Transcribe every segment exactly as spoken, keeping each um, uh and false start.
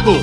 fogo.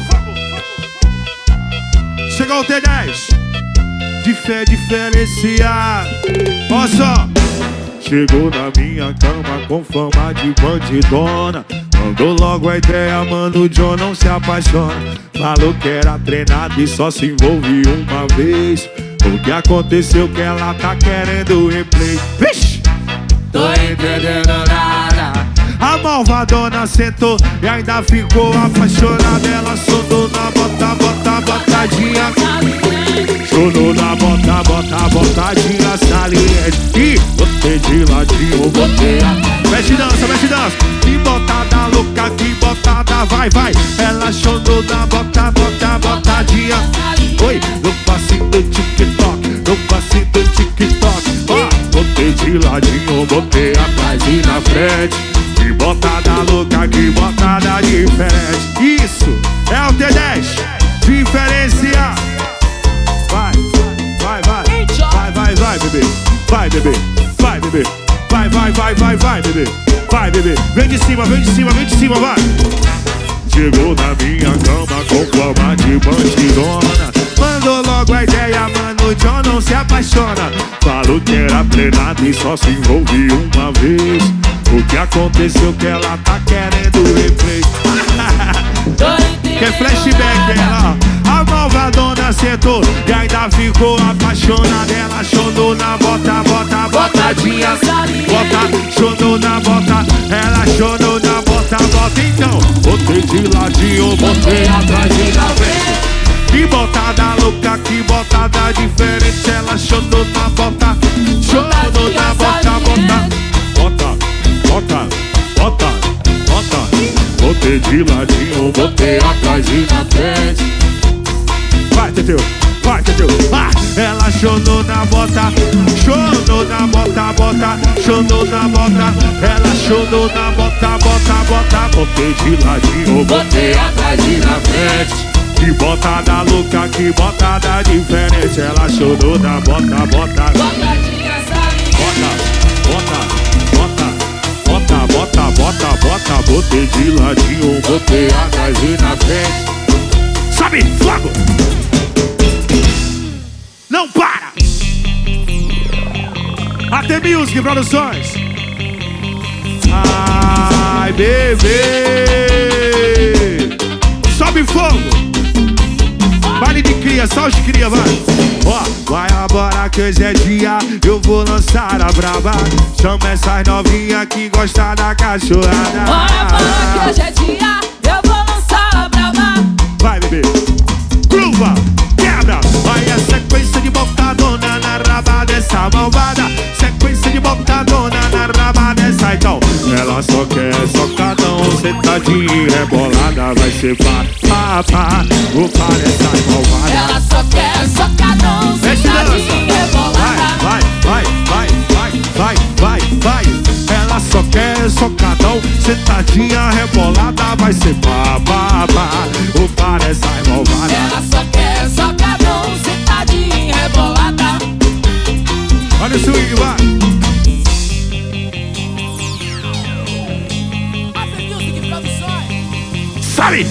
Chegou o T dez. De fé diferenciar. Olha só. Chegou na minha cama com fama de bandidona. Mandou logo a ideia, mano, o John não se apaixona. Falou que era treinado e só se envolve uma vez. O que aconteceu que ela tá querendo replay. Vixe! Tô entendendo nada. A malvadona sentou e ainda ficou apaixonada. Ela sonou na bota, bota, botadinha. Sonou na bota, bota, botadinha saliente. E botei de ladinho, botei a... Mexe dança, mexe dança. Que botada louca, que botada, vai, vai. Ela sonou na bota, bota, botadinha. Oi, no passinho do TikTok, no passinho do TikTok. Ó, botei de ladinho, botei atrás e na frente. Que botada louca, que botada diferente. Isso é o T dez. Diferenciar. Vai, vai, vai. Vai, vai, vai, bebê. Vai, bebê. Vai, bebê. Vai, vai, vai, vai, vai, bebê. Vai, bebê. Vem de cima, vem de cima, vem de cima, vai. Chegou na minha cama com forma de bandidona. Mandou logo a ideia, mano, o John não se apaixona. Falou que era treinado e só se envolve uma vez. O que aconteceu que ela tá querendo replay. Que flashback ela. A malvadona sentou e ainda ficou apaixonada. Ela chonou na bota, bota, botadinha. Bota, chonou na bota. Ela chonou na bota, bota. Então, botei de ladinho, botei atrás e na frente. Que botada louca, que botada diferente. Ela chonou na bota, chonou na bota, bota. Bota, bota, bota, bota. Botei de ladinho, botei atrás e na frente. Vai, Teteu, vai, Teteu. Ah, ela chonou na bota, chonou na bota, bota, chonou na bota. Ela chonou na bota, bota, bota. Botei de ladinho, botei atrás e na frente. Que botada louca, que botada diferente. Ela chonou na bota, bota. Bota, bota, bota, bota, bota, bota, bota. Botei de ladinho, botei atrás e na frente. Sobe, fogo! Não para! A T Music Produções. Ai, bebê! Sobe fogo! Baile de cria, só os cria, vai! Ó, vai agora que hoje é dia, eu vou lançar a braba. Chama essas novinhas que gostam da cachorrada. Vai agora que hoje é dia, eu vou lançar a braba. Vai, bebê! Gruva! Quebra! Vai a sequência de botadona na raba dessa malvada. Sequência de botadona na raba dessa, então. Ela só quer socadão, sentadinha e rebolada. Vai ser pá, pá, pá. Vou para essa malvada. Ela só quer socadão, sentadinha e rebolada. Vai, vai, vai, vai, vai, vai, vai. Ela só quer socadão, sentadinha rebolada. Vai ser pá, pá, pá. Vou para essa malvada. Ela só quer socadão, sentadinha e rebolada. Olha o swing, vai. Sabe?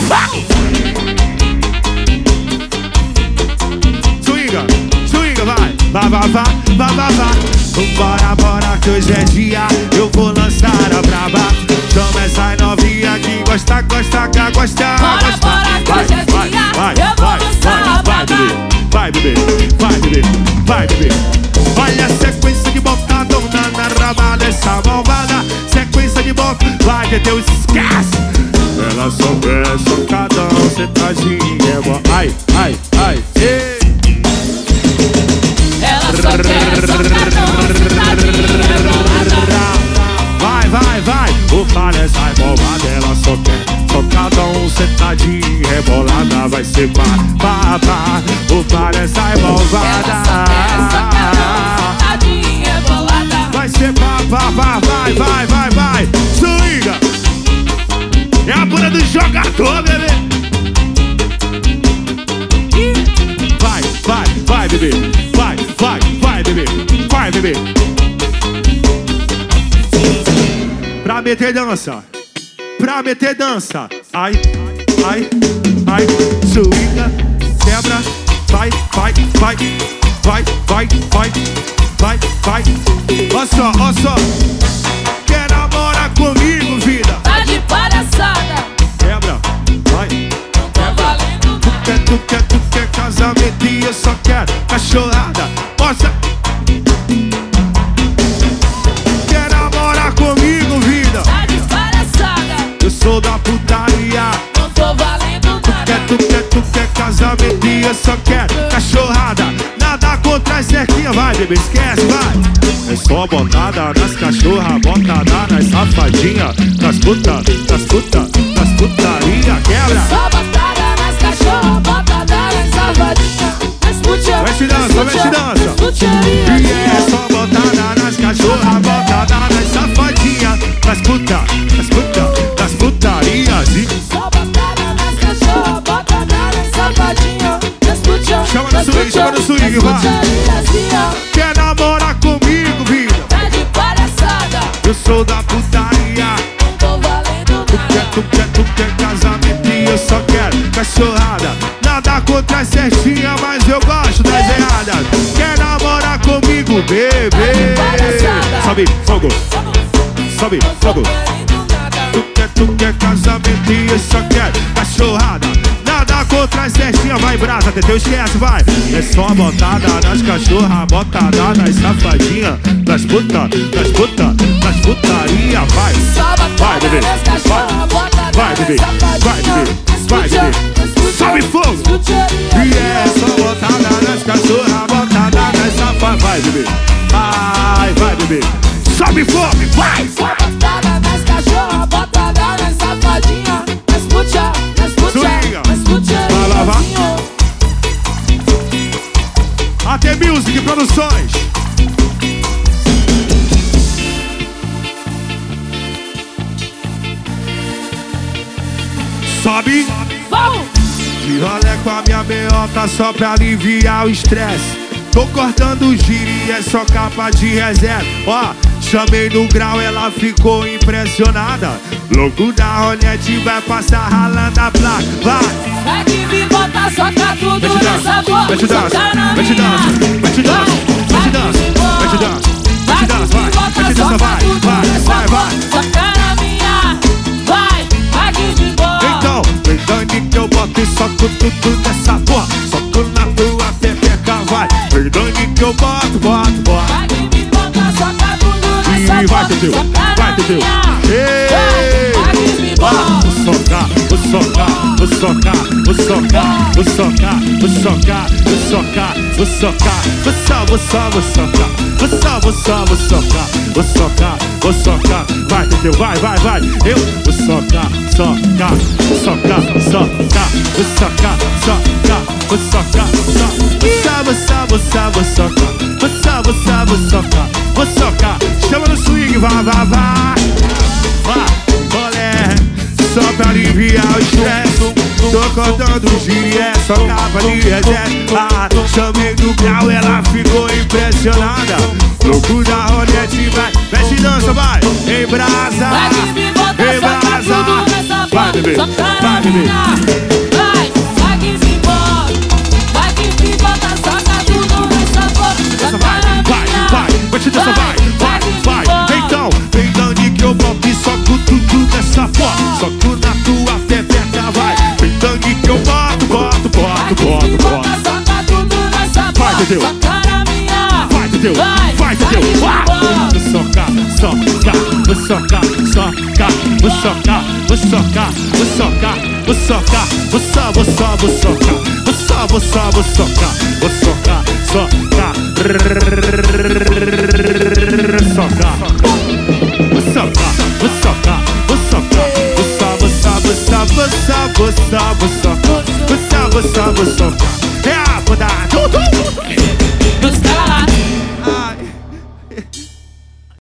Swinga, swinga, vai. Vai, vai, vai, vai, vai, vai. Bora, bora, que hoje é dia, eu vou lançar a braba. Chama essa novinha que gosta, gosta, que gosta. Bora, bora, que hoje é dia, eu vou lançar a braba. Vai, bebê, vai, bebê, vai, bebê. Olha a sequência de botadona na raba dessa malvada. Sequência de bota, vai, Teteu, esquece. Ela só quer socadão, sentadinha, é bom. Ai, ai, ai, ei. Ela só quer socadão, sentadinha, rebolada. Vai, vai, vai. O parece sai malvada. Ela só quer socadão, sentadinha, rebolada. Vai ser pá, pá, pá. O parece sai malvada. Ela só quer socadão, sentadinha, rebolada. Vai ser pá, pá, pá. Vai, vai, vai, vai. Swinga. É a bunda do jogador, bebê. Vai, vai, vai, bebê. Vai, vai, vai, bebê. Vai, bebê. Pra meter dança. Pra meter dança. Ai. ai, ai, swinga, quebra, vai, vai, vai, vai, vai, vai, vai, vai. Ó só, ó só. Quer namorar comigo, vida? Tá de palhaçada. Quebra, vai, Não tô valendo tu nada. quer, tu quer, tu quer casamento e eu só quero cachorrada. Mostra. Quer namorar comigo, vida? Tá de palhaçada. Eu sou da putaria. Não tô valendo Quer, nada. tu quer, tu quer casamento e eu só quero cachorrada. Nada contra as cerquinhas, vai, bebê, esquece, vai. É só botada nas cachorras, botada nas safadinhas, nas puta, nas puta, nas putaria, quebra. Só botada nas cachorras, botada nas safadinhas, nas putinhas, Mexe dança, mexe dança. putiaria. E é só botada nas cachorras, botada nas safadinhas, nas puta, nas puta, nas putarias. E Só botada nas cachorras, botada nas safadinhas, nas putinhas, chama no swing, chama no swing, vai. Quer namorar comigo, vida? Tá de palhaçada. Eu sou da putaria. Não tô valendo Tu quer, nada. tu quer, tu quer casamento e eu só quero cachorrada. Nada contra as certinhas, mas eu gosto das erradas. Quer namorar comigo, bebê? Sobe, fogo, sobe, Não tô fogo. valendo nada. Tu quer, tu quer casamento e eu só quero cachorrada. Nada contra as certinhas, vai brasa, Teteu, esquece, vai. É só botada nas cachorras, botada nas safadinhas, nas puta, nas puta, nas putaria, vai. Só Vai, botada bebê, nas cachorras, botada vai, bebê, nas safadinhas, vai, bebê, nas vai, putinhas, bebê. nas putinhas, Sobe fogo. nas putiaria. E é só botada nas cachorras, botada nas safadinhas, vai, bebê. Vai, vai, bebê. Sobe fogo, vai. Só botada nas cachorras, botada nas safadinhas, nas putinhas, nas putinhas, Swinga. nas putiaria. Vai lá, vai. A T Music Produções. Sobe. Vamos! De rolê com a minha meiota só pra aliviar o estresse. Tô cortando o giro e é só capa de reserva. Ó, chamei no grau, ela ficou impressionada. Louco da rolete vai passar ralando a placa. Vai! Vai que me bota, soca tudo Mete nessa dança, boca. mete dança, mete dança, mete dança, mete dança, mete dança, mete dança, vai, mete dança, vai, vai, vai, vai. Soca na minha, vai, vai que me bota. Então, vem Dani que eu boto e soco tudo nessa porra. Soco na tua pepeca, vai. Vem Dani que eu boto, boto, boto. Vai que me bota, soca tudo nessa E vai, Teteu, vai, Teteu. Ei! Vai que me Ah, bota. vou socar, vou socar, vou socar, vou socar, vou socar, vou socar, vou socar, vou socar, vou só, vou só, vou socar, vou só, vou só, vou socar, vou socar, vou socar, vai, Teteu, vai, vai, vai, eu vou socar, socar, socar, socar, vou socar, socar, vou socar, socar, vou só, vou só, vou socar, vou só, vou só, vou socar, vou socar, chama no swing, vai, vai, vai, vai, olé. Só pra aliviar o estresse. Tô contando o giro e é só capa de reserva. Ah, chamei do grau, ela ficou impressionada. Louco da rolete, vai, mexe e dança, vai. Em brasa, Vai que me bota, em soca tudo brasa. nessa Vai, bebê, boca. Soca vai, na bebê. minha, vai, vai que me bota. Vai que me bota, soca tudo nessa boca. Dança, Soca vai, na vai, minha, vai, mexe e dança, vai, vai, que me vai. bota. Então, vem Dani que eu boto e soco tudo nessa porra. Soco na tua pepeca, vai. Vem Dani que eu boto, boto, boto, boto, boto. Soca tudo nessa Vai, boca. Teteu. Soca na minha, Vai, Teteu, vai, vai, Teteu, vai que me vai! bota. Vou socar, socar, vou socar, socar, vou socar, vou socar, vou socar, vou socar, vou só, vou só, vou socar, vou só, vou só, vou socar, vou socar, socar, socar, vou socar, vou socar, vou socar, vou só, vou só, vou só, vou só, vou só, vou socar, vou só, vou só, vou socar.